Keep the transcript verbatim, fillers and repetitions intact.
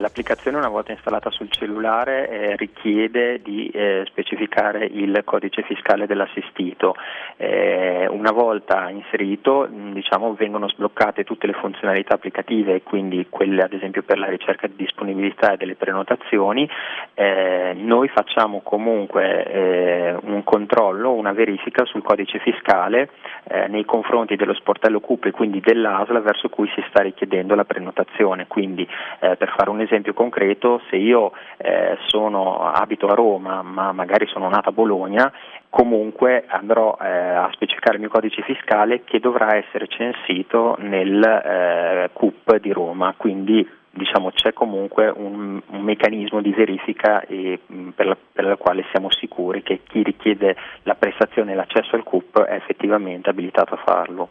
L'applicazione, una volta installata sul cellulare, eh, richiede di eh, specificare il codice fiscale dell'assistito. Eh, una volta inserito, mh, diciamo, vengono sbloccate tutte le funzionalità applicative, quindi quelle ad esempio per la ricerca di disponibilità e delle prenotazioni. Eh, noi facciamo comunque eh, un controllo, una verifica sul codice fiscale eh, nei confronti dello sportello C U P e quindi dell'A S L verso cui si sta richiedendo la prenotazione. Quindi eh, per fare un esempio esempio concreto, se io eh, sono, abito a Roma ma magari sono nato a Bologna, comunque andrò eh, a specificare il mio codice fiscale che dovrà essere censito nel eh, C U P di Roma, quindi diciamo c'è comunque un, un meccanismo di verifica e, mh, per, la, per la quale siamo sicuri che chi richiede la prestazione e l'accesso al C U P è effettivamente abilitato a farlo.